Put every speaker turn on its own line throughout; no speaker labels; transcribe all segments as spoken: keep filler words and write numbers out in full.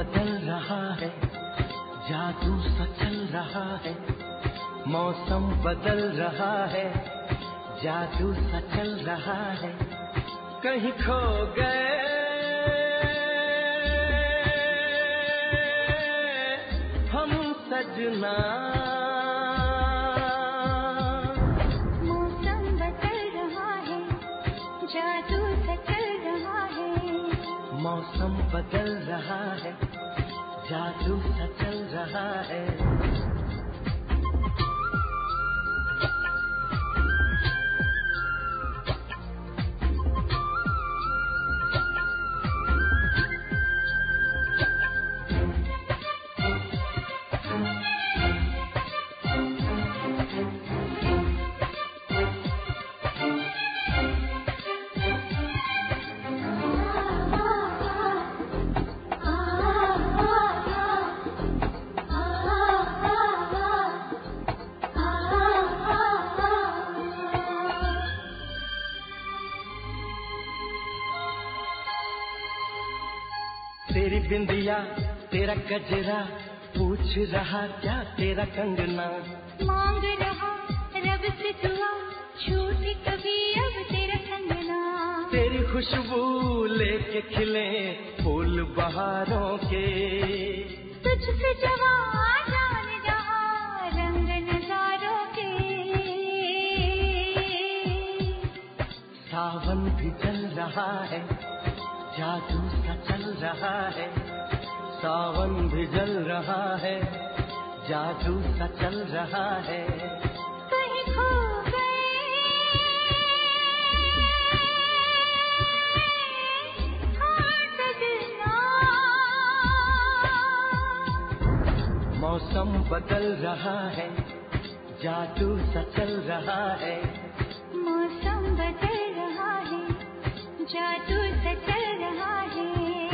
बदल रहा है, जादू सा चल रहा है। मौसम बदल रहा है, जादू सा चल रहा है। कहीं खो गए हम सजना।
मौसम बदल रहा है, जादू सा चल रहा है।
मौसम बदल रहा है, जादू सा चल रहा है। तेरी बिंदिया तेरा गजरा, पूछ रहा क्या तेरा कंगना।
मांग रहा रब से दुआ, छूटे कभी अब तेरा कंगना।
तेरी खुशबू लेके खिले फूल बहारों के,
तुझसे जवा जान रहा रंग नजारों के।
सावन भी चल रहा है, जादू सा चल रहा है। सावन भी जल रहा है, जादू सा चल रहा है।
कहीं खो गए हम सजना।
मौसम बदल रहा है, जादू सा चल रहा है।
मौसम बदल रहा है, जादू सा चल रहा है।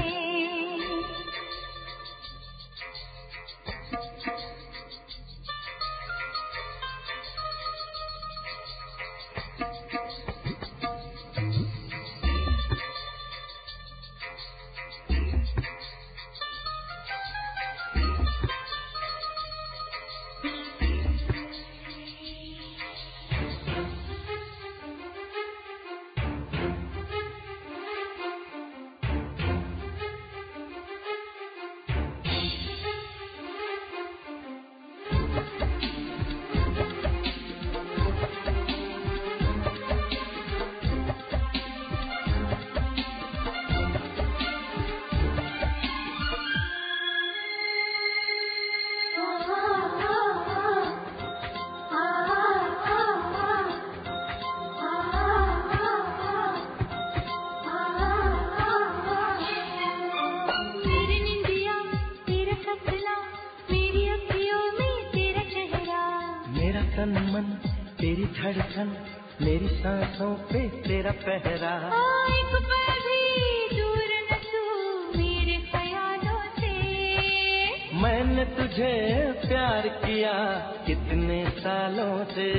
तन मन तेरी धड़कन, मेरी सांसों पे तेरा पहरा।
एक पल भी दूर न तू मेरे ख्यालों से।
मैंने तुझे प्यार किया कितने सालों से।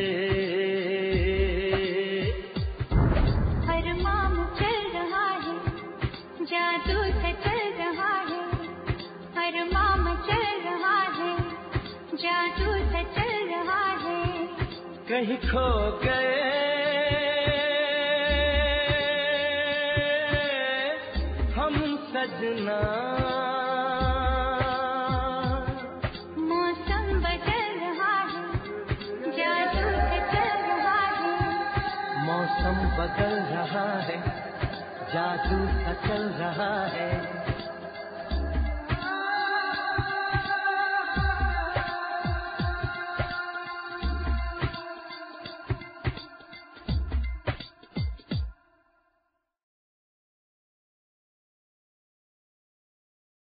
अरमाम चल रहा है, जादू सा चल रहा है। अरमाम चल रहा है, जादू सा चल रहा है।
कहीं खो गए हम सजना।
मौसम बदल रहा है, जादू सा चल रहा है।
मौसम बदल रहा है, जादू सा चल रहा है।